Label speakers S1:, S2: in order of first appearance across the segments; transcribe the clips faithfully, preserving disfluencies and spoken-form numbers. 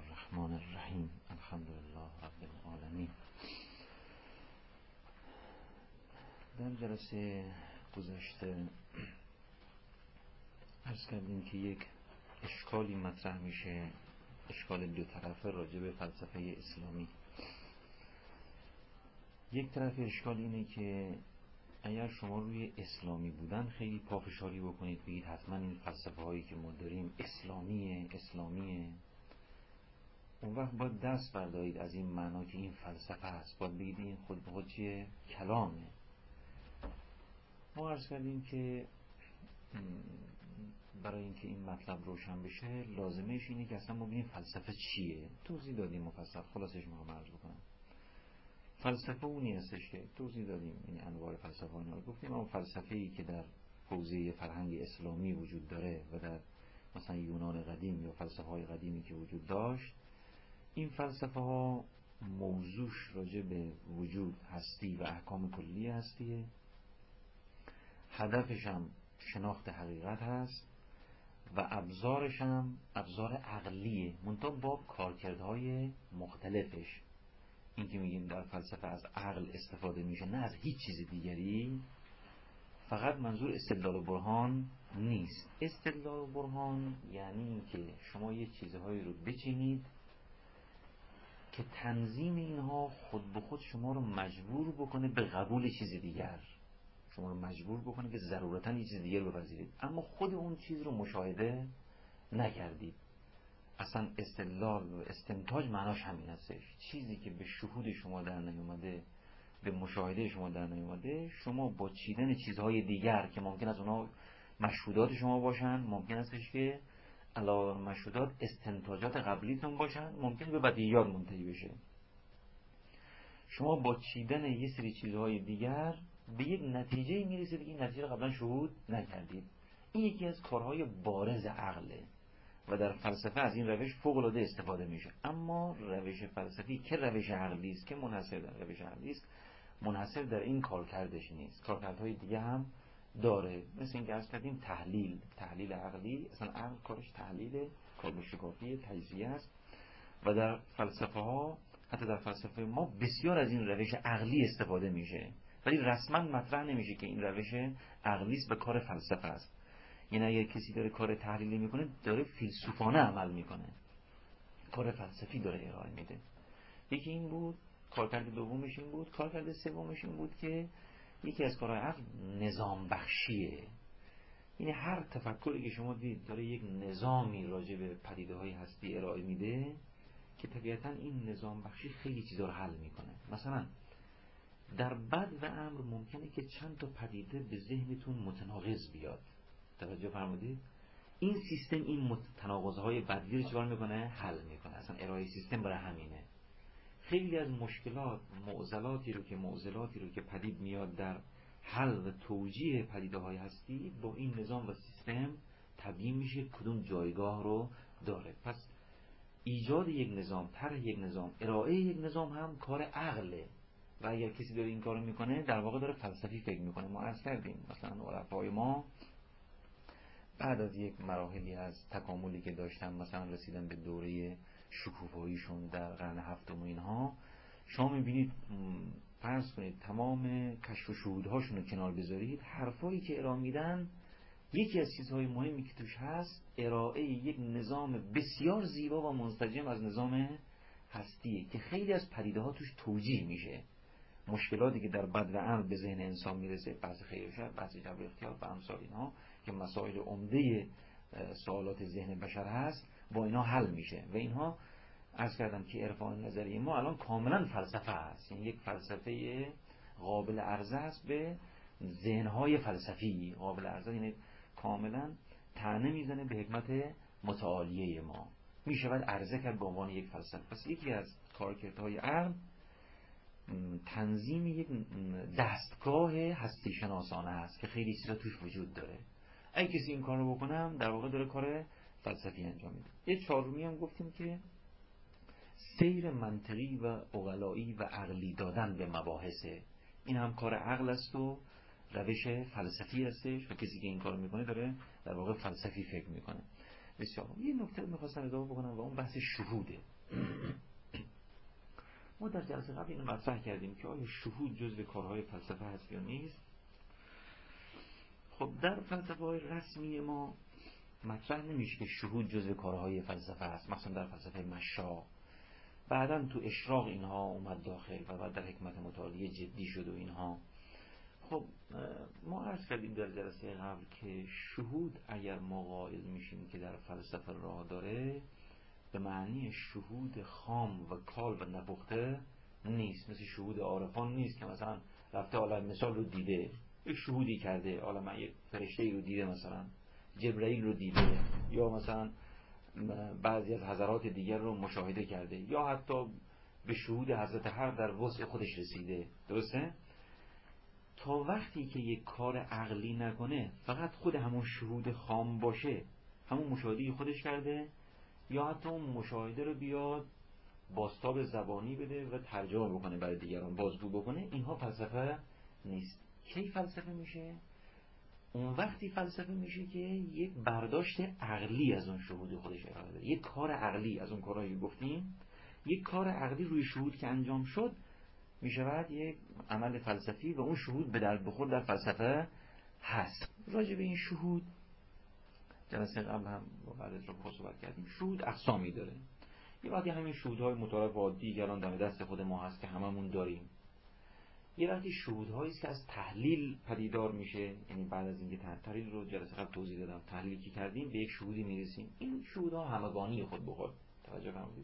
S1: الرحمن الرحیم. الحمدلله رب العالمین. در جلسه گذشته عرض کردیم که یک اشکالی مطرح میشه، اشکال دو طرفه راجع به فلسفه اسلامی. یک طرف اشکال اینه که اگر شما روی اسلامی بودن خیلی پافشاری بکنید، بگید حتما این فلسفه هایی که ما داریم اسلامیه اسلامیه، اون وقت باید دست بردارید از این معنا که این فلسفه است، باید بگید این خود به خود چیه؟ کلامه. ما عرض کردیم که برای اینکه این مطلب روشن بشه لازمش اینه که اصلا ما ببینیم فلسفه چیه. توضیح دادیم مفصل، خلاصش میخوام عرض بکنم. فلسفه اونی هستش که توضیح دادیم این انواع فلسفه اینا رو گفتیم. اما فلسفه‌ای که در حوزه فرهنگ اسلامی وجود داره و در مثلا یونان قدیم یا فلسفه های قدیمی که وجود داشت، این فلسفه ها موضوعش راجع به وجود، هستی و احکام کلی هستیه. هدفش هم شناخت حقیقت هست و ابزارش هم ابزار عقلیه، منتها با کارکردهای مختلفش. این که میگیم در فلسفه از عقل استفاده میشه، نه از هیچ چیز دیگری. فقط منظور استدلال و برهان نیست. استدلال و برهان یعنی این که شما یه چیزهایی رو بچینید که تنظیم اینها خود به خود شما رو مجبور بکنه به قبول چیز دیگر، شما رو مجبور بکنه که ضرورتاً یه چیز دیگر بپذیرید، اما خود اون چیز رو مشاهده نکردید. اصلا استدلال و استنتاج معناش همین هستش. چیزی که به شهود شما در نیومده، به مشاهده شما در نیومده، شما با چیدن چیزهای دیگر که ممکن است اونها مشهودات شما باشن، ممکن استش که علاوه بر مشهودات استنتاجات قبلیتون باشن، ممکن به بدیهیات منتهی بشه. شما با چیدن یه سری چیزهای دیگر به یک نتیجه میرسید که این نتیجه قبلا شهود نکردید. این یکی از کارهای بارز عقله و در فلسفه از این روش فوق العاده استفاده میشه. اما روش فلسفی که روش عقلی است، که منحصر در روش عقلی است، منحصر در این کارکردش نیست، کارکردهای دیگه هم داره. مثل این که عرض کردیم تحلیل، تحلیل عقلی، اصلا عقل کارش تحلیل، کار شکافی، تجزیه است. و در فلسفه ها، حتی در فلسفه ما، بسیار از این روش عقلی استفاده میشه، ولی رسما مطرح نمیشه که این روش عقلی است و کار فلسفه است. یعنی اگر کسی داره کار تحلیلی میکنه، داره فیلسوفانه عمل میکنه، کار فلسفی داره ارائه میده. یکی این بود، کارکرد دومش این بود. کارکرد سومش این بود که یکی از کارهای عقل نظام بخشیه. یعنی هر تفکری که شما دید داره یک نظامی راجع به پدیده های هستی ارائه میده که طبیعتا این نظام بخشی خیلی چیزا رو حل میکنه. مثلا در بد و امر ممکنه که چند تا پدیده به ذهنتون متناقض بیاد، توجه فرمودید؟ این سیستم این تناقض‌های بدی رو چیکار میکنه؟ حل میکنه. اصلا ارائه سیستم برای همینه. خیلی از مشکلات، معضلاتی رو که معضلاتی رو که پدید میاد در حل و توجیه پدیده‌های هستی، با این نظام و سیستم تبیین میشه کدوم جایگاه رو داره. پس ایجاد یک نظام، طرح یک نظام، ارائه یک نظام هم کار عقله. و اگر کسی داره این کارو میکنه، در واقع داره فلسفی فکر میکنه. ما عرض کردیم مثلا عرفای ما بعد از یک مراحلی از تکاملی که داشتن، مثلا رسیدن به دوره شکوفاییشون در قرن هفتم و اینها، شما میبینید، فرض کنید تمام کشف و شهودهاشون رو کنار بذارید، حرفایی که ارائه میدن، یکی از چیزهای مهمی که توش هست ارائه یک نظام بسیار زیبا و منسجم از نظام هستیه که خیلی از پدیده ها توش توجیه میشه. مشکلاتی که در بد و امر به ذهن انسان میرسه، بعضی خیر و شر، بعضی جبر اختیار و امثال اینها که مسائل عمده سوالات ذهن بشر هست، با اینا حل میشه. و اینها عرض کردم که عرفان نظری ما الان کاملا فلسفه است، یعنی یک فلسفه قابل عرضه است به ذهنهای فلسفی. قابل عرضه یعنی کاملا طعنه میزنه به حکمت متعالیه ما، میشه باید عرضه کرد به عنوان یک فلسفه. پس یکی از کارکردهای عقل تنظیم یک دستگاه هستی شناسانه است که خیلی چیزا توش وجود داره. اگه کسی این کار رو بکنم، در واقع داره کار فلسفی انجام میده. یه چهارمی هم گفتیم که سیر منطقی و عقلایی و عقلی دادن به مباحثه. این هم کار عقل است و روش فلسفی هستش و کسی که این کار میکنه داره در واقع فلسفی فکر میکنه. بسیار یه نکته میخواستم اضافه بکنم و اون بحث شهوده. ما در جلسه قبل اینو مطرح کردیم که آیا شهود جزو کارهای فلسفه هست یا نیست. خب در فلسفه های رسمی ما مطرح نمیشه که شهود جزو کارهای فلسفه هست. مثلا در فلسفه مشا بعداً تو اشراق اینها اومد داخل و بعد در حکمت متعالیه جدی شد و اینها. خب ما عرض کردیم در جلسه قبل که شهود اگر ما قائل میشیم که در فلسفه راه داره، به معنی شهود خام و کال و نپخته نیست. مثل شهود عارفان نیست که مثلا رفته عالم مثال رو دیده، یک شهودی کرده، حالا من یک فرشته رو دیده، مثلا جبرائیل رو دیده، یا مثلا بعضی از حضرات دیگر رو مشاهده کرده، یا حتی به شهود حضرت حق در وسع خودش رسیده. درسته؟ تا وقتی که یک کار عقلی نکنه، فقط خود همون شهود خام باشه، همون مشاهده خودش کرده، یا حتی اون مشاهده رو بیاد بازتاب زبانی بده و ترجمه بکنه برای دیگران، بازگو بکنه، اینها فلسفه نیست. کی فلسفه میشه؟ اون وقتی فلسفه میشه که یک برداشت عقلی از اون شهود خودش ارائه بده، یک کار عقلی از اون کارهایی گفتیم، یک کار عقلی روی شهود که انجام شد میشود یک عمل فلسفی و اون شهود به درد بخور در فلسفه هست. راجع به این شهود جلسه قبل هم با بعد رو صحبت کردیم. شهود اقسامی داره. یه وقتی همین شهودهای متعارف و دیگران دم دست خود ما هست که هممون داریم. یه وقتی شهودهایی است که از تحلیل پدیدار میشه، یعنی بعد از اینکه تحلیل رو جلسه قبل توضیح دادم، تحلیلی که کردیم به یک شهودی میرسیم. این شهودها همگانی خود بخود توجه فرمودید.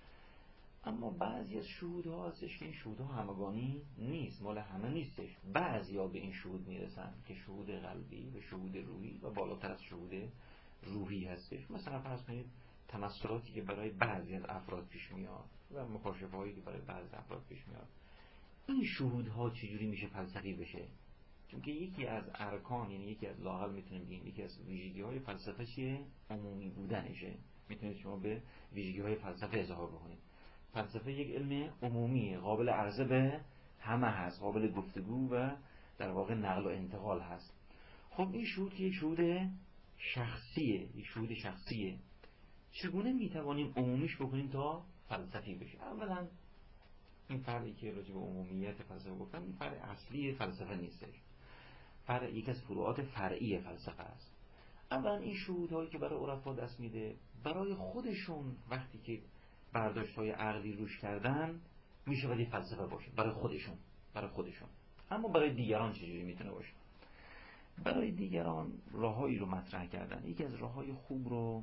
S1: اما بعضی از شهودها هستش که این شهودها همگانی نیست، مال همه نیستش. بعضیا به این شهود میرسن که شهود قلبی و شهود روحی و بالاتر از شهود روحی هستش. مثلا فرض کنید تمثلاتی که برای بعضی از افراد پیش میاد و مکاشفه‌هایی که برای بعضی از افراد پیش میاد، این شهودها چجوری میشه فلسفی بشه؟ چون که یکی از ارکان، یعنی یکی از لااقل میتونیم بگیم یکی از ویژگی‌های فلسفه چیه؟ عمومی بودنشه. میتونید شما به ویژگی‌های فلسفه اضافه بکنید. فلسفه یک علم عمومی، قابل عرضه به همه هست، قابل گفتگو و در واقع نقل و انتقال هست. خب این شهود که یک شهود شخصیه، یک شهود شخصیه. چگونه میتوانیم عمومیش بکنیم تا فلسفی بشه؟ اولا این فرعی که راجع به عمومیت فلسفه گفتم، این فرع اصلی فلسفه نیستش. فرع یک از فروعات فرعی فلسفه است. اولا این شهودهایی که برای عرفا دست میده، برای خودشون وقتی که برداشت‌های عقلی روش کردن میشه ولی فلسفه باشه برای خودشون، برای خودشون. اما برای دیگران چجوری میتونه باشه؟ برای دیگران راههایی رو مطرح کردن. یکی از راههای خوب رو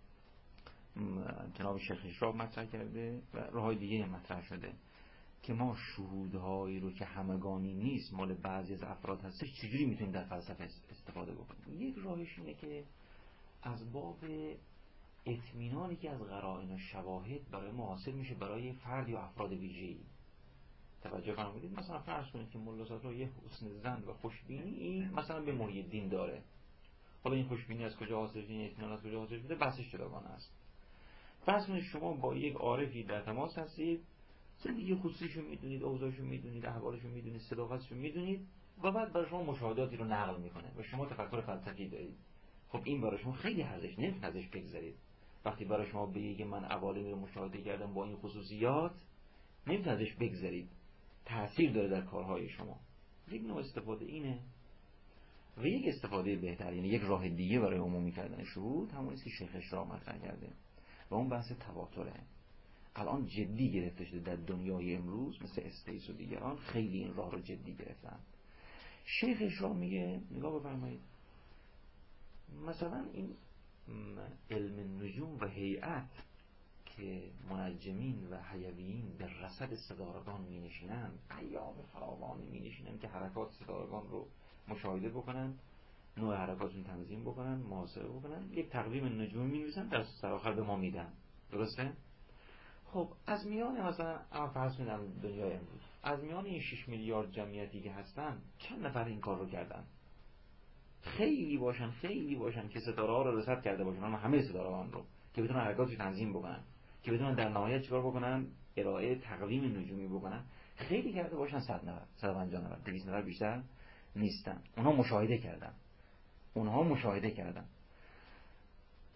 S1: جناب شیخ اشراق مطرح کرده و راههای دیگه هم مطرح شده که ما شهودهایی رو که همگانی نیست، مال بعضی از افراد هستش، چجوری میتونیم در فلسفه استفاده بکنیم. یک راهش اینه که از باب اطمینانی که از قرائن و شواهد برای ما حاصل میشه برای فرد یا افراد ویژه‌ای. توجه فرمودید؟ مثلا فرض کنید که ملا صدرا یه حسن ظن و خوشبینی مثلا به محی الدین داره. حالا این خوشبینی از کجا حاصل میشه، اطمینان از کجا حاصل میشه، بحثش جداگانه است. فرض کنید شما با یک عارفی در تماس هستید، زندگی خصوصیشو میدونید، اوضاعشو میدونید، احوالشو میدونید، صداقتشو میدونید و بعد برای شما مشاهداتی رو نقل میکنه و شما تفکر فلسفی دارید. خب این برای شما خیلی ارزش، نمیتونید ازش بگذرید. وقتی برای شما بگه من عوالمی رو مشاهده کردم با این خصوصیات، نمیتونید ازش بگذرید، تأثیر داره در کارهای شما. یک نوع استفاده اینه. و یک استفاده بهتر، یعنی یک راه دیگه برای عمومی کردن شهود، همون است که شیخ اشراق مطرح کرده و اون بحث تواتره. الان جدی گرفته شده در دنیای امروز، مثل استیس و دیگران خیلی این راه رو جدی گرفتن. شیخ اشراق میگه نگاه بفرمایید، مثلا این علم نجوم و هیئت که منجمین و حیویین به رصد ستارگان می نشینن، ایام فراوانی می نشینن که حرکات ستارگان رو مشاهده بکنن، نوع حرکاتشون تنظیم بکنن، محاسبه بکنن، یک تقویم نجومی می نویسن، در سرآخر به ما میدن. درسته؟ خب از میان مثلا فرض کنید دنیای امروز، از میان این شش میلیارد جمعیتی که هستن، چند نفر این کار رو کردن؟ خیلی باشن، خیلی باشن که ستاره ها رو رصد کرده باشن، اما همه ستاره ها رو که بتونن حرکاتش تنظیم بکنن، که بتونن در نهایت چیکار بکنن؟ ارائه تقویم نجومی بکنن. خیلی کرده باشن، صد نفر، صد و پنجاه نفر، دویست نفر بیشتر نیستن. اونها مشاهده کردن. اونها مشاهده کردن.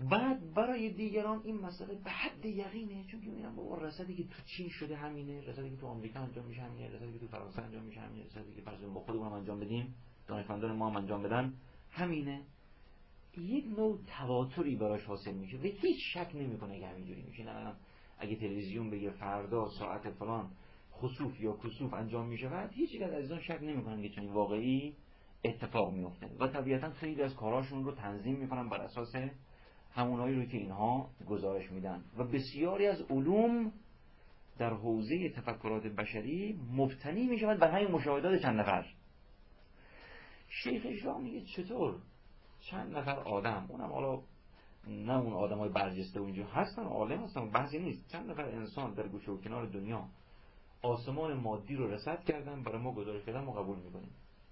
S1: بعد برای دیگران این مسئله به حد یقینه، چون که میگن بابا رصدی که تو چین شده همینه، رصدی که تو آمریکا انجام میشه همینه، رصدی که تو فرانسه انجام میشه همینه، رصدی که فرض با خودمون انجام بدیم، دانشمندان ما هم انجام بدن همینه. یک نوع تواتری براش حاصل میشه و هیچ شک نمیکنه که همینجوری میشه. نه اگه تلویزیون بگه فردا ساعت فلان خسوف یا کسوف انجام میشه، بعد هیچ یک از عزیزان شک نمیکنن که چنین واقعی اتفاق میفته و طبیعتا خیلی از کاراشون رو تنظیم میکنن بر اساس همونایی رو که اینها گزارش میدن و بسیاری از علوم در حوزه تفکرات بشری مبتنی میشود بر همین مشاهدات چند نفر. شیخ اشراق میگه چطور چند نفر آدم، اونم حالا نه اون آدمای برجسته اونجا هستن، عالم هستن، بحثی نیست، چند نفر انسان در گوشه و کنار دنیا آسمان مادی رو رصد کردن، برای ما گزارش کردن، ما قبول میکنیم.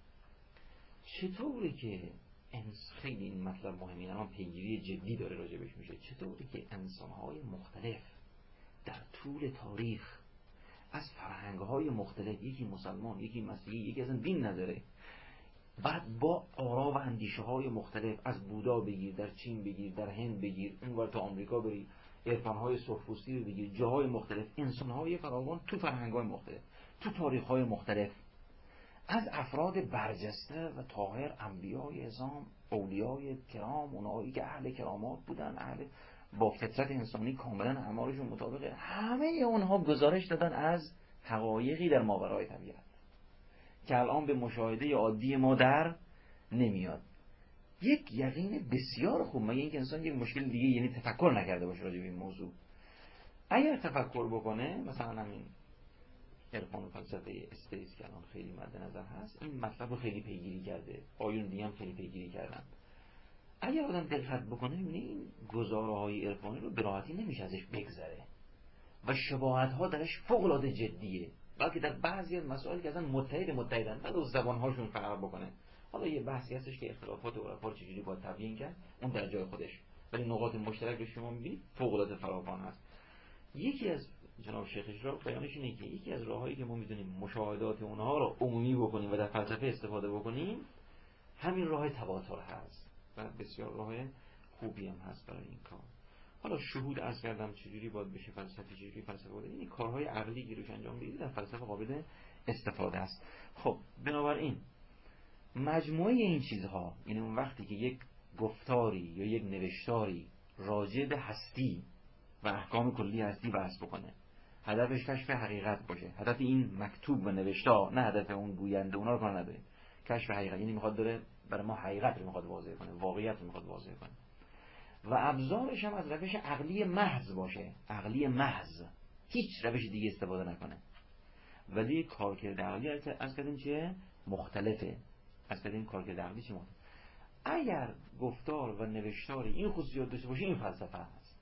S1: چطوره که انس خیلی این مطلب مهمه، اما پیگیری جدی داره راجبش میشه، چطوره که انسان‌های مختلف در طول تاریخ از فرهنگ‌های مختلف، یکی مسلمان، یکی مسیحی، یکی اصلا دین نداره، بعد با آرا و اندیشه های مختلف، از بودا بگیر، در چین بگیر، در هند بگیر، اونور تا آمریکا بری، عرفان‌های سرخپوستی رو بگیر، جاهای مختلف، انسان‌های فراوان تو فرهنگ‌های مختلف، تو تاریخ‌های مختلف، از افراد برجسته و طاهر، انبیای اعظام، اولیای کرام، اونایی که اهل کرامات بودن، اهل با فطرت انسانی کاملا اعمالشون مطابقه، همه اونها گزارش دادن از حقایقی در ماورای طبیعت که الان به مشاهده عادی ما در نمیاد. یک یقین بسیار خوب، مگه اینکه انسان یک مشکل دیگه یعنی تفکر نکرده باشه راجع به این موضوع. اگر تفکر بکنه، مثلا همین عرفان و فلسفه استیز که الان خیلی مد نظر هست، این مطلب رو خیلی پیگیری کرده، آیون دیگه هم خیلی پیگیری کردن. اگر آدم دقت بکنه می‌بینه این گزاره‌های عرفانی رو به راحتی نمیشه ازش بگذره و شباهت‌ها درش فوق‌العاده جدیه، بلکه در بعضی از مسائل که اصلا متحد متحدن بعد از زبان‌هاشون فرق بکنه. حالا یه بحثی هستش که اختلافات عرفا چجوری باید تبیین کرد، اون در جای خودش، ولی نقاط مشترک رو شما می‌بینید فوق‌العاده فراوان هست. یکی از جناب شیخ اشراق بیانش اینه که یکی از راههایی که ما می‌دونیم مشاهدات اونها رو عمومی بکنیم و در فلسفه استفاده بکنیم، همین راه تواتر هست و بسیار راه خوبی هم هست برای این کار. حالا شهود عرض کردم چجوری باید بشه فلسفی، چجوری فلسفه باید، این کارهای عقلی گیروش انجام بدید در فلسفه قابل استفاده است. خب بنابراین مجموعه این چیزها، یعنی اون وقتی که یک گفتاری یا یک نوشتاری راجع به هستی و احکام کلی هستی بحث بکنه، هدفش کشف حقیقت باشه، هدف این مکتوب و نوشته، نه هدف اون گوینده، اونا رو کار نداره، کشف حقیقت، یعنی میخواد داره برای ما حقیقت رو میخواد واضح کنه، واقعیت رو میخواد واضح کنه و ابزارش هم از روش عقلی محض باشه، عقلی محض، هیچ روش دیگه استفاده نکنه. ولی کارکرد عقلی از کردیم چیه؟ مختلفه. از کردیم کارکرد عقلی چی مختلف؟ اگر گفتار و نوشتار این خصوصیات داشته باشه، این فلسفه هست.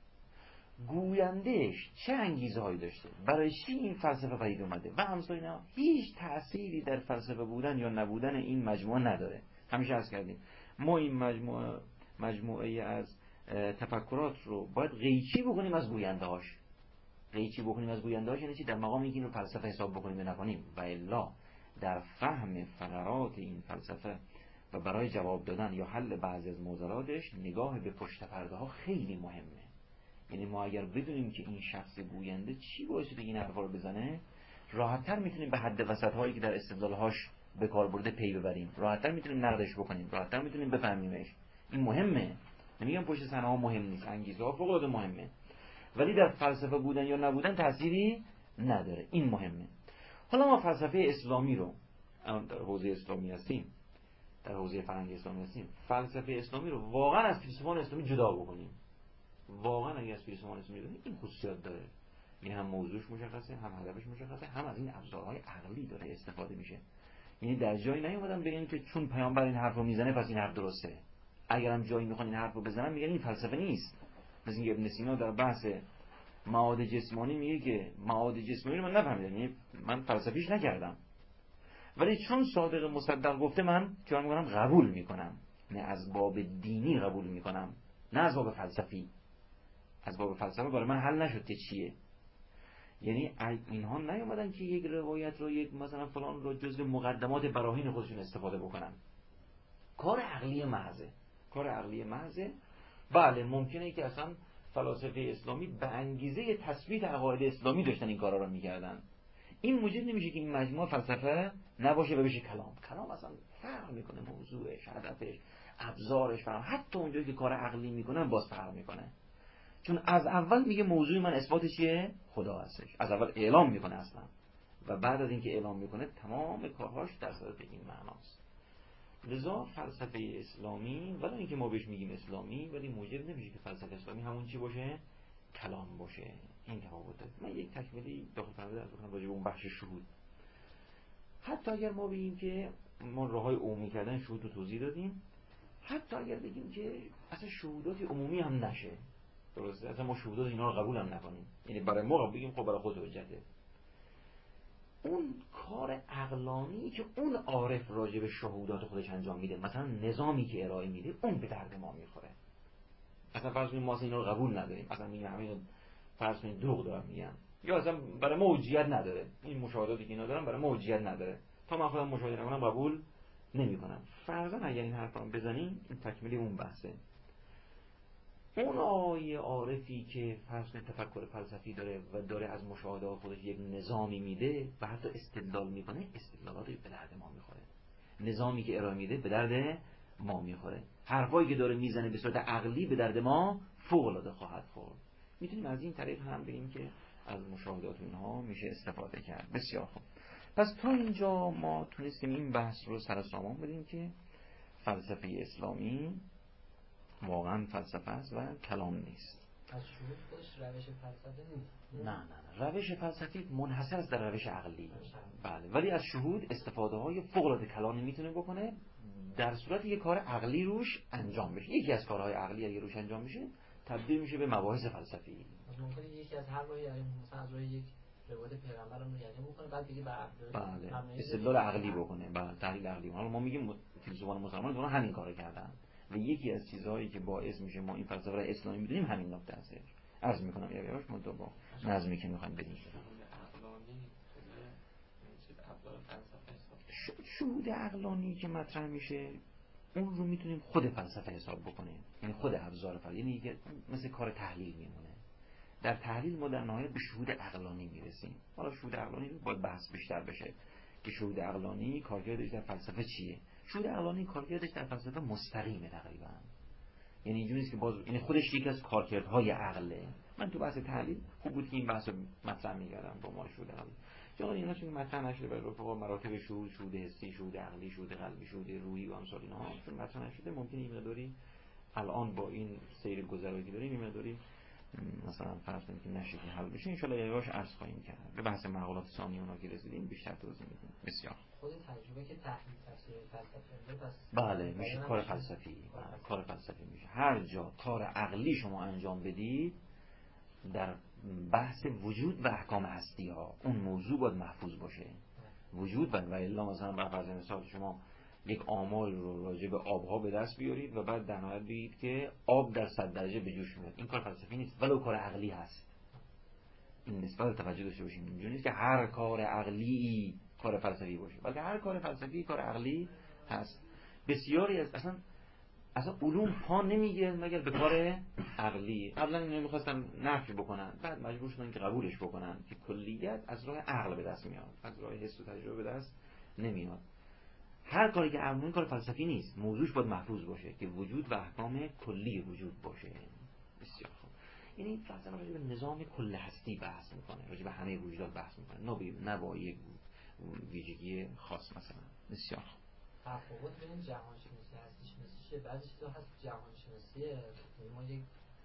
S1: گویندهش چه انگیزه هایی داشته، برای چی این فلسفه پدید اومده و همسایه اینا، هیچ تأثیری در فلسفه بودن یا نبودن این مجموعه نداره. همیشه عرض کردیم ما این مجموعه مجموعه از تفکرات رو باید قیچی بکنیم از گوینده هاش. قیچی بکنیم از گوینده هاش یعنی چی؟ در مقام اینکه این رو فلسفه حساب بکنیم یا نکنیم، و الا در فهم فقرات این فلسفه و برای جواب دادن یا حل بعضی از معضلاتش نگاه به پشت پرده ها خیلی مهمه. یعنی ما اگر بدونیم که این شخص گوینده چی باعث شده این حرفا رو بزنه، راحت‌تر میتونیم به حد وسط هایی که در استدلال‌هاش به کار برده پی ببریم، راحت‌تر میتونیم نقدش بکنیم، راحت‌تر میتونیم بفهمیمش. این مهمه. نمیگم پشت صحنه ها مهم نیست، انگیزه ها فوق‌العاده مهمه، ولی در فلسفه بودن یا نبودن تأثیری نداره. این مهمه. حالا ما فلسفه اسلامی رو در حوزه اسلامی هستیم، در حوزه فرهنگ اسلامی هستیم، فلسفه اسلامی رو واقعا از فیلسوفان اسلامی جدا بکنیم. واقعا اگه از فیلسوفان اسلامی جدا این خصوصیات داره، یعنی هم موضوعش مشخصه، هم هدفش مشخصه، هم از این ابزارهای عقلی داره استفاده میشه. یعنی در جایی نیومدن بگن که چون پیامبر این حرفو میزنه پس این حرف درسته. اگرم جایی میخوان این حرفو بزنن میگن این فلسفه نیست. مثلا اینکه ابن سینا در بحث معاد جسمانی میگه که معاد جسمانی رو من نفهمیدم، یعنی من فلسفیش نکردم، ولی چون صادق مصدق گفته من چون میگم قبول میکنم، نه از باب دینی قبول میکنم، نه از باب فلسفی. از باب فلسفه برای من حل نشد که چیه. یعنی اینها نیومدن که یک روایت رو، یک مثلا فلان رو جزء مقدمات براهین خودشون استفاده بکنن. کار عقلی محضه، کار عقلی محضه بله ممکنه که اصلا فلاسفه اسلامی به انگیزه تثبیت عقاید اسلامی داشتن این کارا رو میکردن. این موجب نمیشه که این مجموعه فلسفه نباشه و بشه کلام. کلام اصلا فرق میکنه، موضوعش، هدفش، ابزارش فرق، حتی اونجایی که کار عقلی میکنن باز فرق میکنه. چون از اول میگه موضوع من اثبات چیه؟ خدا هستش. از اول اعلام میکنه اصلا و بعد از اینکه اعلام میکنه تمام کارهاش در صورت این معناست. لذا فلسفه اسلامی ولی اینکه ما بهش میگیم اسلامی ولی موجب نمیشه که فلسفه اسلامی همون چی باشه؟ کلام باشه. این تفاوته. من یک تکمیلی داخل فرض از بکنم راجع به اون بخش شهود. حتی اگر ما بگیم که ما راههای عمومی کردن شهود رو توضیح دادیم، حتی اگر بگیم که اصلا شهودات عمومی هم نشه، درسته؟ اصلا ما شهودات اینا رو قبول هم نکنیم، یعنی برای ما بگیم خب برای خود حجته، اون کار عقلانی که اون عارف راجع به شهودات خودش انجام میده، مثلا نظامی که ارائه میده، اون به درد ما میخوره. اصلا فرض کنیم ما اصلا اینا رو قبول نداریم، اصلا میگیم همین فرض کنیم دروغ دارم میگن، یا اصلا برای ما حجیت نداره، این مشاهداتی که اینا دارن برای ما حجیت نداره، تا من خودم مشاهده نکنم قبول نمیکنم. فرضاً اگر این حرفا رو بزنیم، این تکمیلی اون بحثه. اون آیه عارفی که فرض کنید تفکر فلسفی داره و داره از مشاهدات خودش یک نظامی میده و حتی استدلال میکنه، استدلالاتی به درد ما میخوره. نظامی که ارائه میده به درد ما میخوره. حرفایی که داره میزنه به صورت عقلی به درد ما فوق العاده خواهد خورد. میتونیم از این طریق هم بگیم که از مشاهدات اینها میشه استفاده کرد. بسیار خوب. پس تا اینجا ما تونستیم این بحث رو سر سامان بدیم که فلسفه اسلامی واقعا فلسفه است و کلام نیست.
S2: از شهود خودش روش فلسفه نیست.
S1: نه نه نه روش فلسفی منحصر است در روش عقلی. بله، ولی از شهود استفاده های فوق العاده کلانی میتونه بکنه در صورت یک کار عقلی روش انجام بشه. یکی از کارهای عقلی اگه روش انجام بشه تبدیل میشه به مباحث فلسفی.
S2: ممکنه یکی از هر راهی یعنی مثلا از راه یک روایت پیغمبر رو یعنی بکنه بعد دیگه بر
S1: بله استدلال عقلی بکنه، بله تحلیل عقلی. حالا ما میگیم فیلسوفان مسلمان دارن همین کارو کردن و یکی از چیزهایی که باعث میشه ما این فلسفه را اسلامی بدونیم همین نکته است. عرض میکنم یا یواش منتها با نظمی که میخوایم بدیم. شهود عقلانی که مطرح میشه اون رو میتونیم خود فلسفه حساب بکنیم، یعنی خود ابزار فلسفه، یعنی که مثل کار تحلیل میمونه. در تحلیل ما در نهایت به شهود عقلانی میرسیم. حالا شهود عقلانی رو باید بحث بیشتر بشه که شهود عقلانی کارکردش در فلسفه چیه. شهود عقلانی کارکردش در فلسفه مستقیمه تقریبا، یعنی اینجوری نیست که باز یعنی خودش یکی از کارکردهای عقله. من تو بحث تحلیل خوب بود که این بحث رو مطرح می‌کردم با ما شهود عقلی. چون اینا چون مطرح نشده برای رفقا مراتب شهود، شهود حسی، شهود عقلی، شهود قلبی، شهود روحی و امثال اینها چون مطرح نشده، ممکنه این مقداری الان با این سیر گذرایی که داریم این مقداری مثلا فرض کنیم که نشه که حل بشه. ان شاء الله یواش عرض خواهیم کرد. به بحث مقالات ثانی اونا که رسیدیم بیشتر توضیح میدیم. بسیار
S2: خود تجربه که تحلیل تفسیر فلسفه پس
S1: بله میشه کار فلسفی. بله کار فلسفی میشه. هر جا کار عقلی شما انجام بدید در بحث وجود و احکام هستی ها اون موضوع باید محفوظ باشه. وجود و الا مثلا بر فرض مثال شما یک آمال رو راجع به آبها به دست بیارید و بعد در نهایت بگید که آب در صد درجه به جوش میاد. این کار فلسفی نیست ولو کار عقلی هست. این نسبت توجه داشته باشیم. اینجوری نیست که هر کار عقلی کار فلسفی باشه، بلکه هر کار فلسفی کار عقلی هست. بسیاری از اصلا اصلا علوم پا نمیگیره مگر به کار عقلی. قبلا اینو می‌خواستن نفی بکنن، بعد مجبور شدن که قبولش بکنن که کلیت از راه عقل به دست میاد، از راه حس و تجربه به دست نمیاد. هر کاری که عقلی کار فلسفی نیست، موضوعش باید محفوظ باشه که وجود و احکام کلی وجود باشه. بسیار خوب. یعنی فلسفه راجع به نظام کل هستی بحث میکنه، راجع به همه وجودات بحث میکنه، نه نه با یک ویژگی خاص مثلا. بسیار خوب.
S2: تفاوت بین جهان شناسی هستی شناسی چیه؟ بعضی چیزا هست جهان شناسیه ما یک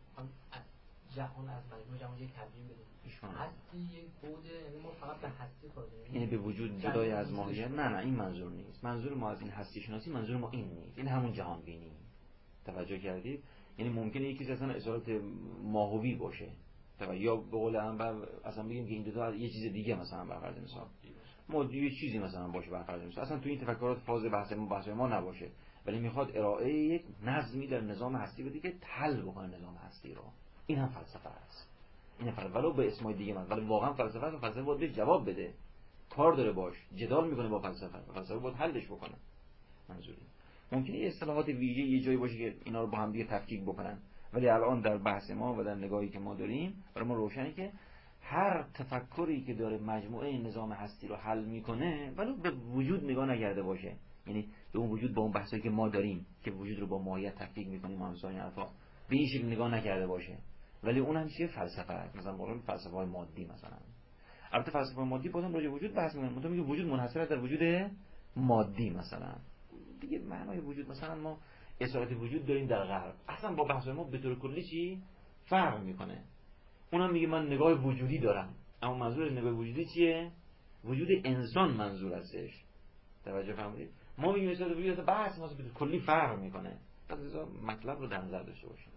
S2: جهان از مجموع جهان یک تبیین بدیم. هستی یک بود، یعنی ما فقط به هستی کار داریم،
S1: یعنی به وجود جدای از ماهیت. نه نه این منظور نیست. منظور ما از این هستی شناسی منظور ما این نیست. این همون جهان بینی. توجه کردید؟ یعنی ممکنه یکی اصلا اشارات ماهوی باشه. یا به قول انبر اصلا بگیم که این دو تا یه چیز دیگه مثلا بر فرض مثال ما یه چیزی مثلا باشه بر فرض مثال اصلا تو این تفکرات فاز بحث ما بحث ما نباشه، ولی میخواد ارائه یک نظمی در نظام هستی بده که حل بکنه نظام هستی رو. این هم فلسفه است. این فلسفه ولو به اسمای دیگه من، ولی واقعا فلسفه است. فلسفه باید بهش جواب بده، کار داره باش، جدال میکنه با فلسفه. فلسفه باید حلش بکنه. منظوری ممکنه اصطلاحات ویژه یه جایی باشه که اینا رو با هم دیگه تفکیک بکنن، ولی الان در بحث ما و در نگاهی که ما داریم برای ما روشنه که هر تفکری که داره مجموعه نظام هستی رو حل میکنه ولی به وجود نگاه نکرده باشه، یعنی به اون وجود با اون بحثایی که ما داریم که وجود رو با ماهیت تفکیک میکنیم و همسایه حرفا به این شکل نگاه نکرده باشه، ولی اون هم چیه؟ فلسفه است. مثلا قرآن فلسفه های مادی مثلا، البته فلسفه های مادی بازم راجع وجود بحث میکنه، مثلا میگه وجود منحصر است در وجود مادی مثلا، دیگه معنای وجود مثلا ما اصالت وجود داریم در غرب، اصلا با بحث ما به طور کلی چی فرق میکنه. اونم میگه من نگاه وجودی دارم، اما منظور نگاه وجودی چیه؟ وجود انسان منظور ازش. توجه فرمودید؟ ما میگیم اصالت وجود اصلا بحث ما به طور کلی فرق میکنه. پس لذا مطلب رو در نظر داشته باشیم.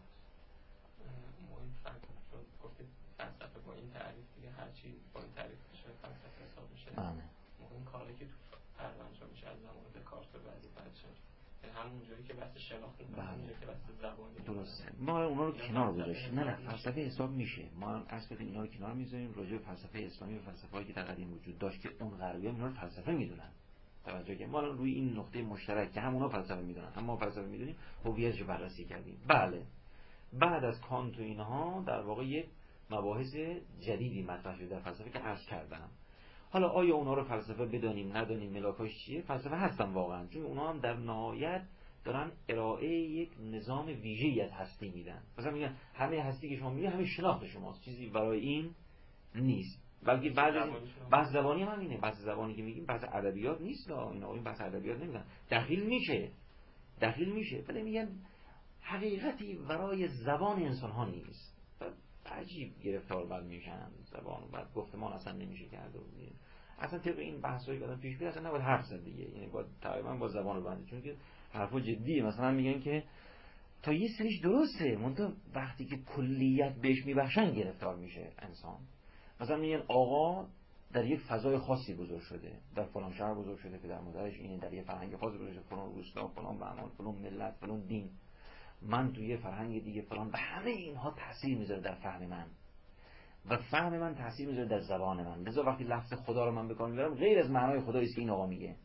S3: مهم فرق شد گفتید فلسفه با این تعریف دیگه هر چی با این تعریف بشه فلسفه حساب میشه. مهم کاری که تو فرد انجام میشه از زمان به کار به بعدی فرد همون جایی که بحث شناخت می‌کنه، همون جایی که بحث زبانی
S1: درسته. ما اونا رو کنار گذاشتیم. نه نه فلسفه حساب میشه. ما اصلا اینا رو کنار میذاریم، راجع به فلسفه اسلامی و فلسفه‌ای که در قدیم وجود داشت که اون غربی‌ها اینا رو فلسفه میدونن. توجه که ما روی این نقطه مشترک که همونا فلسفه میدونن، اما ما فلسفه میدونیم، هویتش رو بررسی کردیم. بله. بعد از کانت و اینها در واقع یک مباحث جدیدی مطرح شده در فلسفه که عرض کردم. حالا آیا اونا رو فلسفه بدانیم ندانیم ملاکاش چیه؟ فلسفه هستن واقعا، چون اونا هم در نهایت دارن ارائه یک نظام ویژه‌ای از هستی میدن. مثلا میگن همه هستی که شما میگید همه شناخت شماست، چیزی برای این نیست. بلکه بعد از بحث زبانی هم همینه، بحث زبانی که میگیم بحث ادبیات نیست، اینا این بحث ادبیات نمیگن، دخیل میشه دخیل میشه ولی میگن حقیقتی برای زبان انسان ها نیست. عجیب گرفتار بعد میشن زبان و بعد گفتمان اصلا نمیشه کرد و اصلا طبق این بحثایی که آدم پیش میره اصلا نباید حرف زد دیگه، یعنی با تقریبا با زبان رو بنده، چون که حرفا جدیه. مثلا میگن که تا یه سریش درسته، منتها وقتی که کلیت بهش میبخشن گرفتار میشه انسان. مثلا میگن آقا در یک فضای خاصی بزرگ شده، در فلان شهر بزرگ شده که در مادرش اینه، در یک فرهنگ خاصی بزرگ شده، فلان روستا، فلان بهمان، فلان ملت، فلان دین، من توی یه فرهنگ دیگه فلان، و همه اینها تاثیر میذاره در فهم من و فهم من تاثیر میذاره در زبان من. لذا وقتی لفظ خدا رو من به کار میبرم غیر از معنای خدایی است که این آقا میگه.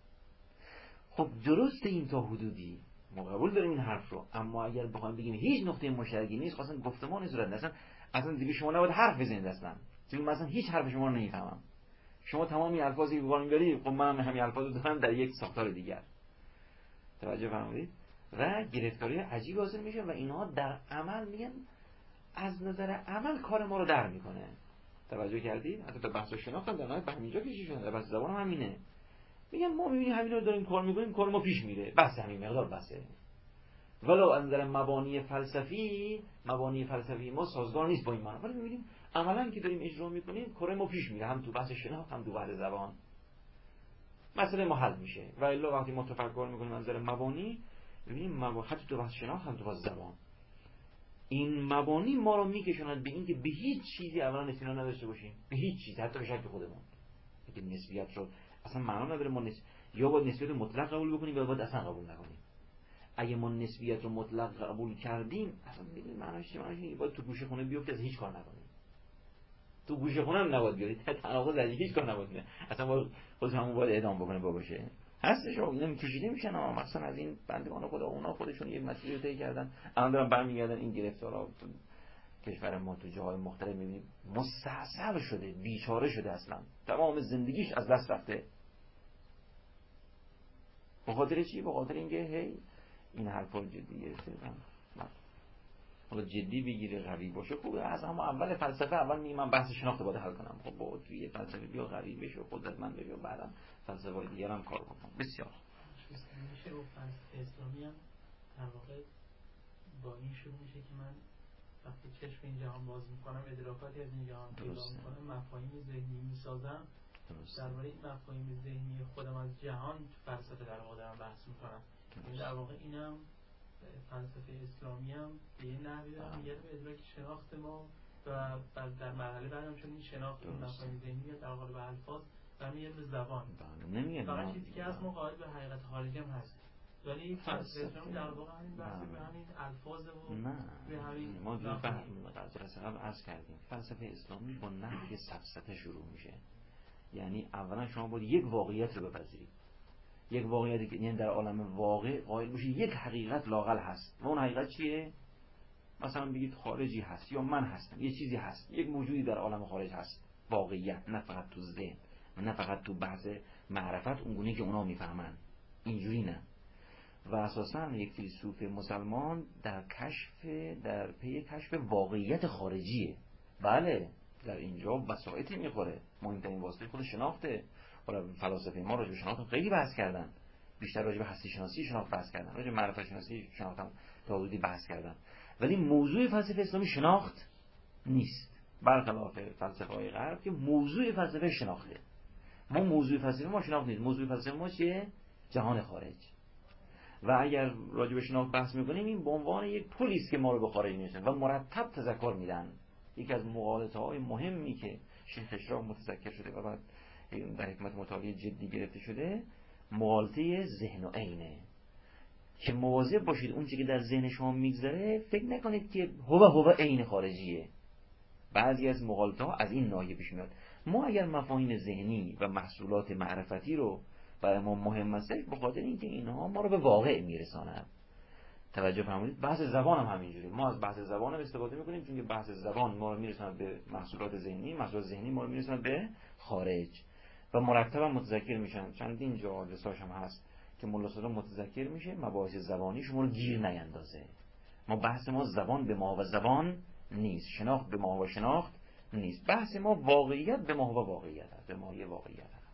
S1: خب درسته این تا حدودی ما قبول داریم این حرف رو، اما اگر بخوایم بگیم هیچ نقطه مشترکی نیست، اصلا گفتمان صورت اصلا اصلا دیگه شما نباید حرف بزنید اصلا. چون مثلا هیچ حرف شما رو نمیفهمم. شما تمام این الفاظی که به کار میبرید، خب منم همین الفاظو دارم در یک ساختار دیگر. توجه فرمودید؟ و گرفتاری عجیب حاصل میشه و اینها در عمل میگن از نظر عمل کار ما رو در میکنه. توجه کردید؟ حتی تا بحث شناخت هم در نهایت به همینجا کشیده شده، در بحث زبان هم همینه. میگن ما میبینیم همین رو داریم کار میکنیم، کار ما پیش میره، بس همین مقدار بسه. ولو از نظر مبانی فلسفی مبانی فلسفی ما سازگار نیست با این معنی، ولی میبینیم عملا که داریم اجرا میکنیم کار ما پیش میره، هم تو بحث شناخت هم تو بحث زبان مسئله ما حل میشه. و الا وقتی ما تفکر میکنیم از نظر مبانی ببینیم مباحث تو بحث شناخت هم تو بحث زبان، این مبانی ما رو میکشوند به اینکه به هیچ چیزی اولا اطمینان نداشته باشیم، به هیچ چیز، حتی به شکل خودمون. اینکه نسبیت رو اصلا معنا نداره، ما نس... یا باید نسبیت رو مطلق قبول بکنیم یا باید اصلا قبول نکنیم. اگه ما نسبیت رو مطلق قبول کردیم اصلا ببین معناش چیه؟ معناش اینه باید تو گوشه خونه بیفتی از هیچ کار نکنیم. تو گوشه خونه هم نباید بیاری، تناقض از هیچ کار نباید بیاری. اصلا باید خود همون باید اعدام بکنه باباشه. هستش رو نمی‌کشیده میشن ها، مثلا از این بندگان خدا اونا خودشون یه مسئله رو طی کردن، الان دارن برمیگردن. این گرفتارا تو کشور ما تو جاهای مختلف می‌بینیم مستعصب شده، بیچاره شده، اصلا تمام زندگیش از دست رفته. به خاطر چی؟ به خاطر اینکه هی این حرفا جدی گرفته. حالا جدی بگیره قوی باشه خوبه، از همون اول فلسفه اول میگم من بحث شناخت باید حل کنم، خب با توی فلسفه بیا قوی بشه و قدرتمند بشه و بعدم فلسفه‌های دیگر هم کار کنم. بسیار
S2: میشه با فلسفه اسلامی هم در واقع با این شروع میشه که من وقتی چشم این جهان باز میکنم ادراکاتی از این جهان پیدا میکنم، مفاهیم ذهنی میسازم، درباره این مفاهیم ذهنی خودم از جهان فلسفه در واقع دارم بحث میکنم. این در واقع اینم فلسفه اسلامی هم به یه نحوی دارم میگه به ادراک شناخت ما و در مرحله بعدم چون این شناخت این مفاهیم ذهنی در واقع به الفاظ برمیگرده به زبان.
S1: نمیگه
S2: فقط چیزی که از ما قائل به حقیقت خارجی هم هست، ولی فلسفه اسلامی در واقع همین بحث به همین الفاظ و به همین
S1: ما دو بحث جلسه قبل عرض کردیم. فلسفه اسلامی با نفی سفسطه شروع میشه، یعنی اولا شما باید یک واقعیت رو بپذیرید، یک واقعیتی که یعنی در عالم واقع قائل باشید یک حقیقت لاقل هست و اون حقیقت چیه؟ مثلا بگید خارجی هست یا من هستم، یه چیزی هست، یک موجودی در عالم خارج هست، واقعیت، نه فقط تو ذهن و نه فقط تو بحث معرفت اونگونه که اونا میفهمن، اینجوری نه. و اساساً یک فیلسوف مسلمان در کشف در پی کشف واقعیت خارجیه. بله در اینجا وسایطی میخوره، مهمترین واسطه خود شناخته. حالا فلاسفه ما راجع به شناخت خیلی بحث کردن، بیشتر راجع به هستی شناسی شناخت بحث کردن، راجع به معرفت شناسی شناخت هم تا حدودی بحث کردن، ولی موضوع فلسفه اسلامی شناخت نیست، برخلاف فلسفه های غرب که موضوع فلسفه شناخته. ما موضوع فلسفه ما شناخت نیست، موضوع فلسفه ما چیه؟ جهان خارج. و اگر راجع به شناخت بحث میکنیم این به عنوان یک پلی است که ما رو به خارج میرسونه و مرتب تذکر میدن. یکی از مقالطه های مهمی که شیخ اشراق متذکر شده و بعد در حکمت مطالعه جدی گرفته شده، مقالطه ذهن و عینه، که مواظب باشید اون چیزی که در ذهن شما میگذره فکر نکنید که هو هو عین خارجیه. بعضی از مقالطه ها از این ناحیه پیش میاد. ما اگر مفاهیم ذهنی و محصولات معرفتی رو برای ما مهم است، به خاطر اینکه اینها ما رو به واقع میرسانند. توجه فرمودید؟ بحث زبان هم همینجوری، ما از بحث زبان هم استفاده میکنیم چون که بحث زبان ما رو میرساند به محصولات ذهنی، محصولات ذهنی ما رو میرساند به خارج و مرتبا متذکر میشن. چندین جا رساش هم هست که ملا صدرا متذکر میشه مباحث زبانی شما رو گیر نیندازه. ما بحث ما زبان به ما و زبان نیست، شناخت به ما و شناخت نیست، بحث ما واقعیت به ما و واقعیت هست، به ما یه واقعیت هست.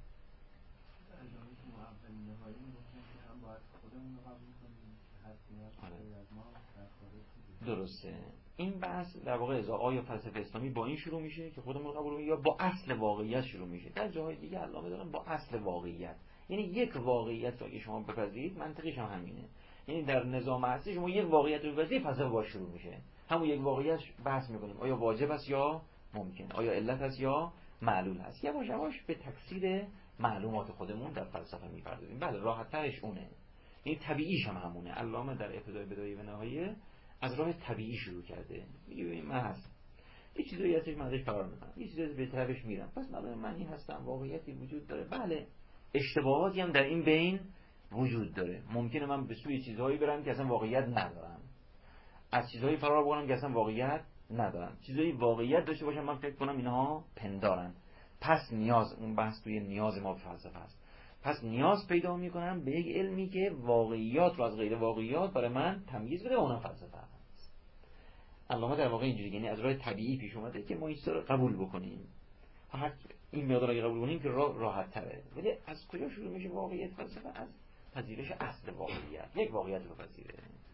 S1: درسته. این بحث در واقع ازا آیا فلسفه اسلامی با این شروع میشه که خودمون قبول کنیم یا با اصل واقعیت شروع میشه. در جاهای دیگه علامه دارن با اصل واقعیت، یعنی یک واقعیت رو اگه شما بپذیرید منطقش هم همینه، یعنی در نظام اصلی شما یک واقعیت رو بپذیرید فلسفه با شروع میشه، همون یک واقعیت بحث میکنیم آیا واجب است یا ممکن، آیا علت است یا معلول هست. یواش یواش به تکثیر معلومات خودمون در فلسفه میپردازیم. بله راحت ترش اونه، این طبیعیش هم همونه. علامه در ابتدای بدایه و نهایه از راه طبیعی شروع کرده، میگه ببین من هست یه چیزایی هستش من ازش فرار میکنم، یه چیزایی به طرفش میرم، پس معلومه من این هستم، واقعیتی وجود داره. بله اشتباهاتی هم در این بین وجود داره، ممکنه من به سوی چیزهایی برم که اصلا واقعیت ندارم، از چیزهایی فرار بکنم که اصلا واقعیت ندارن، چیزایی واقعیت داشته باشم من فکر کنم اینها پندارن. پس نیاز، اون بحث توی نیاز ما به فلسفه است، پس نیاز پیدا میکنم به یک علمی که واقعیات رو از غیر واقعیات برای من تمییز بده و اونم فلسفه است. علامه در واقع اینجوری، یعنی از راه طبیعی پیش اومده که ما این چیزا رو قبول بکنیم، هر این مقدار رو قبول کنیم که راه راحت تره. ولی از کجا شروع میشه واقعیت فلسفه؟ از پذیرش اصل واقعیت، یک واقعیت رو پذیره.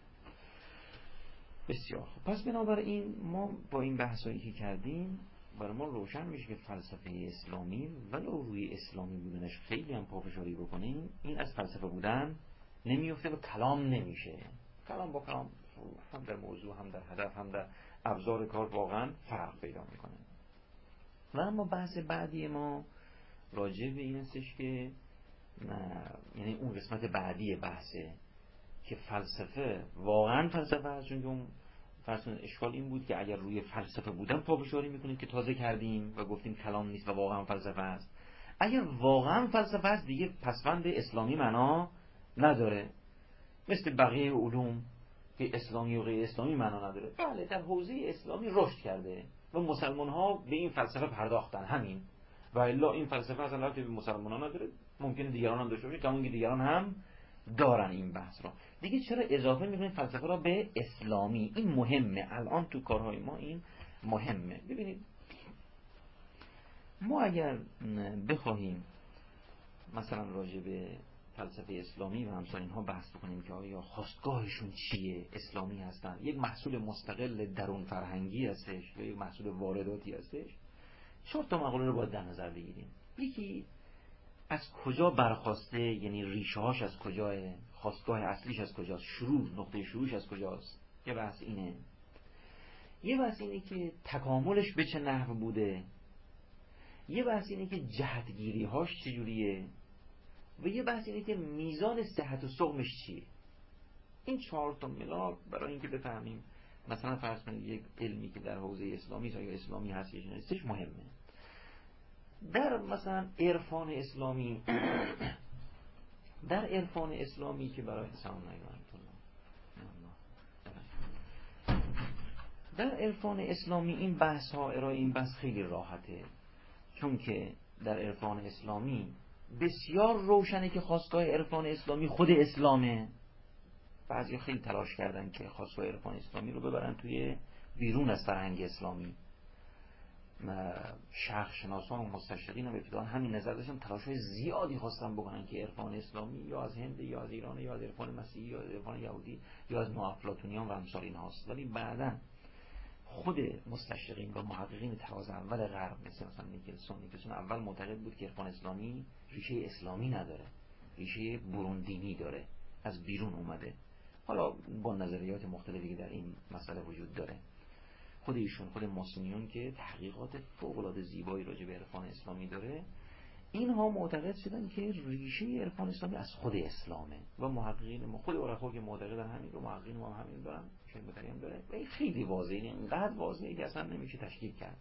S1: بسیار خوب. پس بنابراین ما با این بحثایی که کردیم برای ما روشن میشه که فلسفه اسلامی ولو روی اسلامی بودنش خیلی هم پافشاری بکنیم این از فلسفه بودن نمیفته و کلام نمیشه. کلام با کلام هم در موضوع هم در هدف هم در ابزار کار واقعا فرق پیدا میکنه. و اما بحث بعدی ما راجع به این استش که یعنی اون قسمت بعدی بحثه که فلسفه واقعا فلسفه هست، چون که اون فرضاً اشکال این بود که اگر روی فلسفه بودن پافشاری میکنید که تازه کردیم و گفتیم کلام نیست و واقعا فلسفه است. اگر واقعا فلسفه است دیگه پسوند اسلامی معنا نداره، مثل بقیه علوم که اسلامی و غیر اسلامی معنا نداره. بله در حوزه اسلامی رشد کرده و مسلمان ها به این فلسفه پرداختن همین، و الا این فلسفه اصلا ربطی به مسلمان ها نداره، ممکنه دیگران هم داشته باشه، کمون که دیگران هم دارن این بحث را. دیگه چرا اضافه میکنید فلسفه را به اسلامی؟ این مهمه، الان تو کارهای ما این مهمه. ببینید ما اگر بخواهیم مثلا راجع به فلسفه اسلامی و همسان اینها بحث بکنیم که آیا خواستگاهشون چیه، اسلامی هستن، یک محصول مستقل درون فرهنگی هستش یا یک محصول وارداتی هستش، چهار تا مقوله رو باید در نظر بگیریم. یکی از کجا برخواسته، یعنی ریشه هاش از کجاه، خواستگاه اصلیش از کجاست، شروع نقطه شروعش از کجاست. یه بحث اینه. یه بحث اینه که تکاملش به چه نحو بوده. یه بحث اینه که جهتگیری هاش چجوریه. و یه بحث اینه که میزان صحت و سقمش چیه. این چهار تا ملاک برای اینکه بفهمیم مثلا فرض کنید یک علمی که در حوزه اسلامی یا اسلامی هست یا نیستش مهمه. در مثلا عرفان اسلامی در عرفان اسلامی که برای سلام علیکم در عرفان اسلامی این بحث ها، ارائه این بحث خیلی راحته، چون که در عرفان اسلامی بسیار روشنه که خاستگاه عرفان اسلامی خود اسلامه. بعضی خیلی تلاش کردن که خاستگاه عرفان اسلامی رو ببرن توی بیرون از فرهنگ اسلامی. شرق شناسان و مستشرقین هم ابتداً همین نظر داشتن، تلاش‌های زیادی خواستن بکنن که عرفان اسلامی یا از هند یا از ایران یا از عرفان مسیحی یا از عرفان یهودی یا از نوافلاطونیان و امثال اینهاست. ولی بعداً خود مستشرقین و محققین تراز اول غرب مثل مثلا نیکلسون نیکلسون اول معتقد بود که عرفان اسلامی ریشه اسلامی نداره، ریشه برون دینی داره، از بیرون اومده. حالا با نظریات مختلفی در این مسئله وجود داره. خود ایشون، خود مسلمیون که تحقیقات فوق‌العاده زیبایی راجع به عرفان اسلامی داره، اینها معتقد شدن که ریشه عرفان اسلامی از خود اسلامه و محققین ما خود عرفا که معتقدن همین رو، محققین ما هم همین دارن، شیخ مطهری داره و این خیلی واضحه، اینقدر واضحه که اصلا نمیشه تشکیک کرد.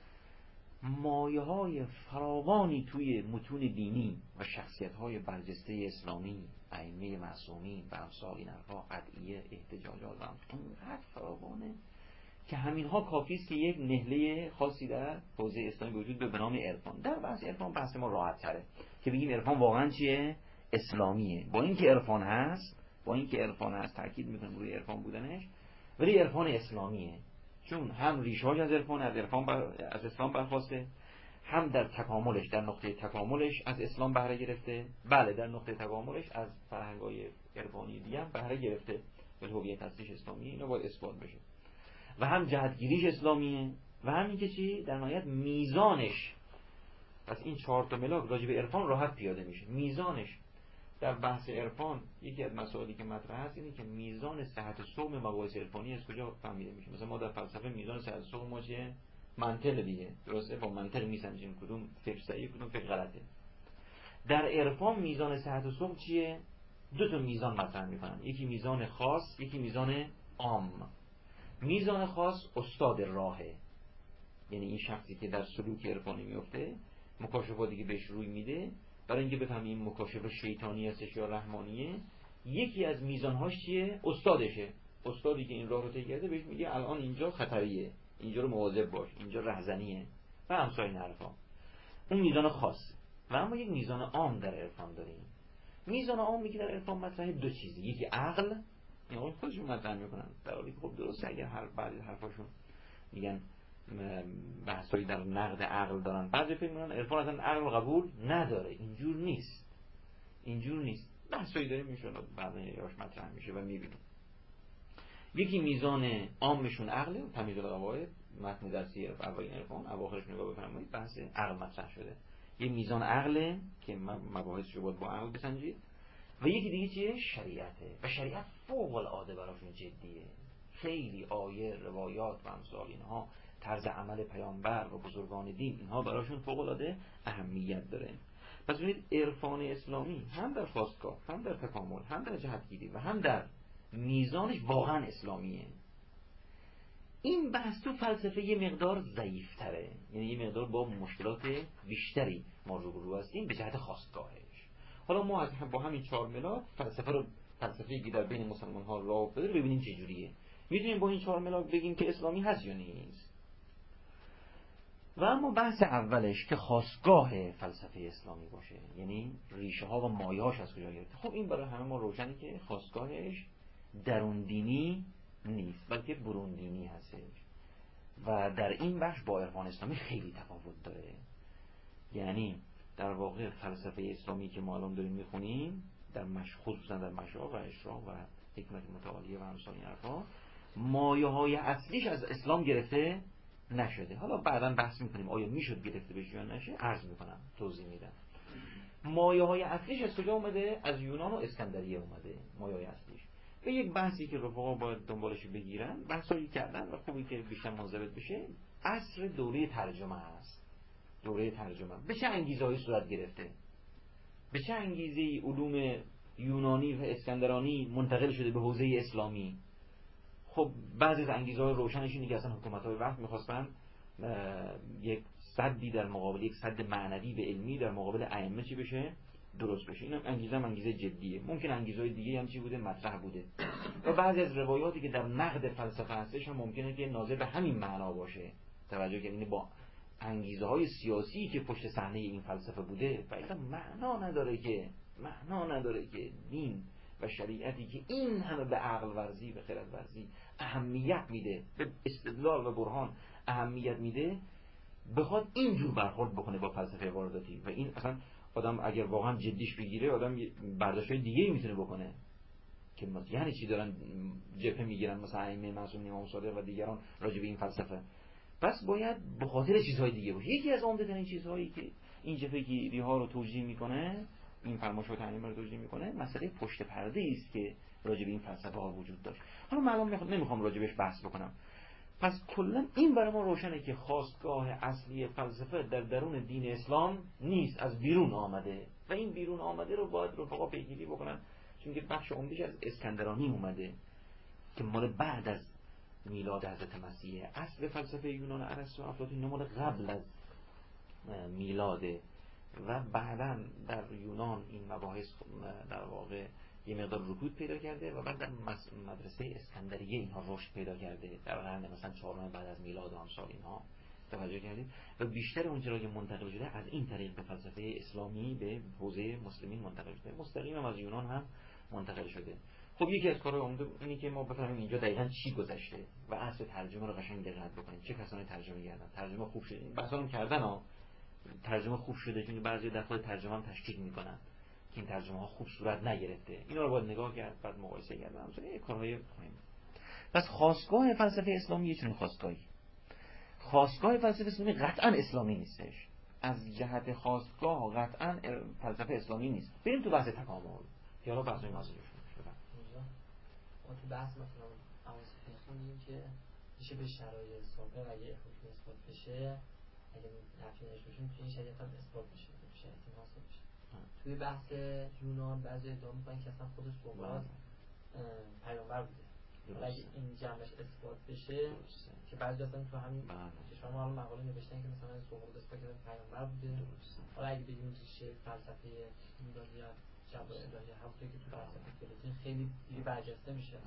S1: مایه‌های فراوانی توی متون دینی و شخصیت‌های برجسته اسلامی، ائمه معصومین و امثال این حرفا، قطعیه، احتجاجات، اینقدر فراوانه که همینها کافی است که یک نهله خاصی در حوزه اسلامی وجود به نام عرفان. در بحث عرفان بحث ما راحت تره که بگیم عرفان واقعا چیه؟ اسلامیه. با اینکه عرفان هست، با اینکه عرفان هست تاکید میکنم روی عرفان بودنش، ولی عرفان اسلامیه، چون هم ریشه‌اش از عرفان از عرفان بر... از اسلام برخواسته، هم در تکاملش، در نقطه تکاملش از اسلام بهره گرفته. بله، در نقطه تکاملش از فرهنگ‌های عرفانی دیگه هم بهره گرفته، به هویت اصلیش اسلامیه. اینا باید اثبات بشه. و هم جهتگیریش اسلامیه و هم این که چی؟ در نهایت میزانش. پس این چهار تا ملاک راجع به عرفان راحت پیاده میشه. میزانش در بحث عرفان یکی از مسائلی که مطرح هست اینه که میزان صحت سقم مباحث عرفانی از کجا فهمیده میشه. مثلا ما در فلسفه میزان صحت سقم ما چیه؟ منطق دیگه، درسته؟ با منطق میسنجیم کدوم فکر صحیح کدوم فکر غلطه. در عرفان میزان صحت سقم چیه؟ دو تا میزان مطرح میکنن، یکی میزان خاص، یکی میزان عام. میزان خاص استاد راهه، یعنی این شخصی که در سلوک عرفانی میفته، مکاشفاتی که بهش روی میده، برای اینکه بفهمی این مکاشفه شیطانی هستش یا رحمانیه، یکی از میزانهاش چیه؟ استادشه. استادی که این راه رو طی کرده بهش میگه الان اینجا خطریه، اینجا رو مواظب باش، اینجا رهزنیه و امثال این حرفا. اون میزان خاص. و اما یک میزان عام در عرفان داریم. میزان عام میگه در عرفان مطرح دو چیزی، یکی عقل، این خودشون مطرح میکنن، در حالی که خب درسته اگر هر بعضی حرفاشون میگن بحثایی در نقد عقل دارن، بعضی فکر میکنن عرفان اصلا عقل قبول نداره. اینجور نیست، اینجور نیست. بحثایی داریم میشون بعضی یاش مطرح میشه و میبینیم. یکی میزان عامشون عقله، تمیز القواعد، متن درسی اولین عرفان، اواخرش نگاه بفرمایید بحث عقل مطرح شده. یه میزان عقله که مباحثش رو باید با عقل بسنجید. و یکی دیگه چیه؟ شریعته. و شریعت فوق العاده براشون جدیه. خیلی آیه، روایات و امثال اینها، طرز عمل پیامبر و بزرگان دین، اینها براشون فوق العاده اهمیت داره. پس ببینید عرفان اسلامی هم در خاستگاه، هم در تکامل، هم در جهتگیری و هم در میزانش واقعا اسلامیه. این بحث تو فلسفه یه مقدار ضعیف‌تره، یعنی یه مقدار با مشکلات بیشتری ما روبرو هستیم به جهت خاستگاهش. حالا ما از با همین چهار ملاک فلسفه رو، فلسفه‌ای که در بین مسلمان ها راه افتاده رو ببینیم چه جوریه. میتونیم با این چهار ملاک بگیم که اسلامی هست یا نیست. و اما بحث اولش که خاستگاه فلسفه اسلامی باشه، یعنی ریشه ها و مایه‌هاش از کجا گرفته. خب این برای همه ما روشنه که خاستگاهش درون دینی نیست، بلکه برون دینی هستش. و در این بخش با عرفان اسلامی خیلی تفاوت داره. یعنی در واقع فلسفه اسلامی که ما الان داریم میخونیم، در مش خصوصا در مشاق و اشراق و حکمت متعالیه و امثال این حرفا، مایه‌های اصلیش از اسلام گرفته نشده. حالا بعداً بحث میکنیم آیا میشد گرفته بشه یا نشه، عرض میکنم، توضیح میدم. مایه‌های اصلیش از کجا اومده؟ از یونان و اسکندریه اومده مایه‌های اصلیش. به یک بحثی که رفقا باید دنبالش بگیرن، بحثایی کردن و خوبی که بیشتر منضبط بشه، عصر دوره ترجمه است. دوره ترجمه به چه انگیزه‌ای صورت گرفته؟ به چه انگیزه‌ای علوم یونانی و اسکندرانی منتقل شده به حوزه اسلامی؟ خب بعضی از انگیزه‌های روشنش اینه که اصلا حکومت‌های وقت می‌خواستن یک سدی در مقابل، یک سد معنوی و علمی در مقابل ائمه چی بشه؟ درست بشه. اینم انگیزه هم انگیزه جدیه. ممکن انگیزهای دیگه هم چی بوده مطرح بوده و بعضی از روایاتی که در نقد فلسفه هستش هم ممکنه که ناظر به همین معنا باشه. توجه کنید با انگیزه های سیاسی که پشت صحنه این فلسفه بوده و این معنا نداره که معنا نداره که دین و شریعتی که این همه به عقل ورزی به خرد ورزی اهمیت میده، به استدلال و برهان اهمیت میده، بخواد اینجور برخورد بکنه با فلسفه وارداتی. و این اصلا آدم اگر واقعا جدیش بگیره آدم برداشت‌های دیگه‌ای میتونه بکنه که یعنی چی دارن جبهه میگیرن مثلا ائمه معصوم امام صادق و دیگران راجع به این فلسفه. پس باید به خاطر چیزهای دیگه باشه. یکی از عمده‌ترین چیزهایی که این جبهه گیری ها رو توجیه میکنه، این فرمایش و تعلیم رو توجیه میکنه، مسئله پشت پرده است که راجع به این فلسفه ها وجود داشت. حالا من نمیخوام راجع بهش بحث بکنم. پس کلا این برای ما روشنه که خاستگاه اصلی فلسفه در درون دین اسلام نیست، از بیرون آمده و این بیرون آمده رو باید رفقا پیگیری بکنن، چون که بخش عمده‌اش از اسکندرانی اومده که مال بعد از میلاد حضرت مسیح. اصل فلسفه یونان ارسطو و افلاطون مال قبل از میلاده و بعداً در یونان این مباحث در واقع یه مقدار رکود پیدا کرده و بعد در مدرسه اسکندریه اینها رشد پیدا کرده در قرن مثلا چهارم بعد از میلاد و امثال اینها. توجه کردید؟ و بیشتر اون چیزی که منتقل شده از این طریق به فلسفه اسلامی به حوزه مسلمین منتقل شده، مستقیما از یونان هم منتقل شده. خب یکی از کارهای عمده اینه که ما بفهمیم اینجا دقیقاً چی گذشته و اصل ترجمه رو قشنگ دقت بکنیم، چه کسانی ترجمه کردن، ترجمه خوب شده، این بحثا رو کردن ها، ترجمه خوب شده، چون بعضی در خود ترجمه هم تشکیک میکنن که این ترجمه ها خوب صورت نگرفته، اینا رو باید نگاه کرد، بعد مقایسه کرد. همچنین این کارهای مهم. پس خاستگاه فلسفه اسلامی یه چنین خاستگاهی، خاستگاه فلسفه اسلامی قطعا اسلامی نیستش، از جهت خاستگاه قطعا فلسفه اسلامی نیست. بریم تو بحث تکامل که حالا بحث این مسئله شده.
S2: ما تو بحث مثلا حواس فقهی که میشه به شرایط سابق اگه حکم اثبات بشه، اگه نفی نشه بشه این شریعت هم اثبات بشه، میشه اعتماد بشه. توی بحث یونان بعضی ادعا میکنن که اصلا خود سقراط پیامبر بوده. حالا اگه این جمعش اثبات بشه درسته. که بعضی اصلا تو همین کشور ما الان مقاله نوشتن که مثلا سقراط اثبات کرده پیامبر بوده. درسته. حالا اگه بگیم ریشه فلسفه یونانی جبر الهی هفته که تو فلسفه افلاطون خیلی دیگه برجسته میشه.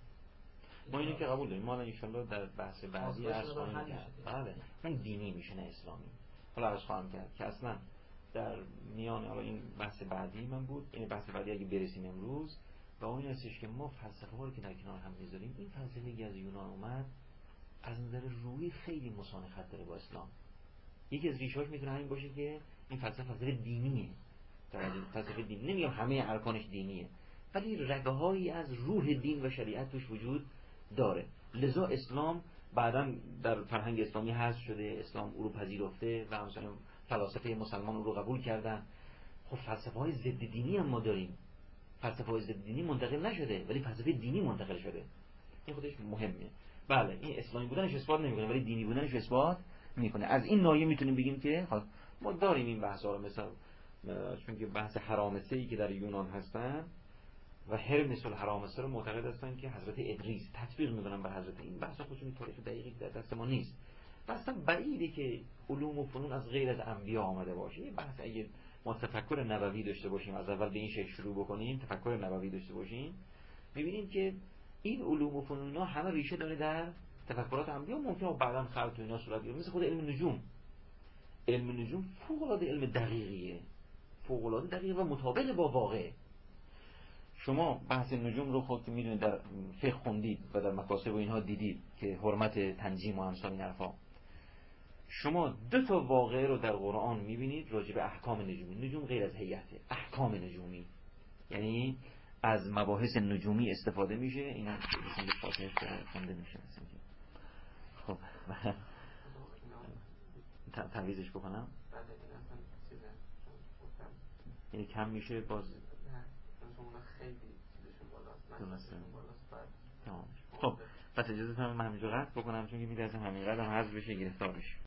S1: ما اینو که قبول داریم، ما الان ان شاءالله در بحث بعدی از خواهیم کرد. بله، اون دینی میشه نه اسلامی. حالا از خواهم کرد که اصلا در میان حالا این بحث بعدی من بود، این بحث بعدی اگه برسیم امروز و اون هستش که ما فلسفه ها رو که در کنار هم میذاریم، این فلسفه که از یونان اومد از نظر روحی خیلی مسانخت داره با اسلام. یکی از ریشه‌هاش میتونه همین باشه که این فلسفه فلسفه دینیه. فلسفه دینی نمیگم همه ارکانش دینیه، ولی رگه‌هایی از روح دین و شریعت توش وجود داره. لذا اسلام بعداً در فرهنگ اسلامی حذف شده، اسلام او رو پذیرفته و مثلا فلاسفه مسلمان او رو قبول کردن. خب فلسفه های ضد دینی هم ما داریم، فلسفه های ضد دینی منتقل نشده ولی فلسفه دینی منتقل شده. این خودش مهمه. بله این اسلامی بودنش اثبات نمیکنه ولی دینی بودنش اثبات میکنه. از این ناحیه میتونیم بگیم که ما داریم این بحثا رو، مثلا چون که بحث حرامسه‌ای که در یونان هستن و هرمس الحرامسه رو معتقد هستن که حضرت ادریس تطبیق میکنن بر حضرت. این بحث خودشون تاریخ دقیقی در دست ما نیست. اصلا بعیده که علوم و فنون از غیر از انبیا آمده باشه. این بحث اگه ما تفکر نبوی داشته باشیم، از اول به این شکل شروع بکنیم، تفکر نبوی داشته باشیم، می‌بینیم که این علوم و فنون ها همه ریشه داره در تفکرات انبیا. ممکنه بعداً خلق اینا صورت بگیره، مثل خود علم نجوم. علم نجوم فوق‌العاده علم دقیقیه، فوق‌العاده دقیق و مطابق با واقع. شما بحث نجوم رو خودت میدونید، در فقه خوندید و در مکاسب و اینها دیدید که حرمت تنجیم و امثال این حرفا. شما دو تا واقعه رو در قرآن میبینید راجع به احکام نجومی. نجوم غیر از هیئته، احکام نجومی، یعنی از مباحث نجومی استفاده میشه. اینا مثلا فاتحه خونده میشه مثلا. خب تعویضش بکنم یعنی کم میشه باز
S3: خیلی
S1: درسته. خب پس اجازه کنم من همینجا قطع بکنم چون که می‌ترسم همین قدم حذف بشه گرفتار بشه.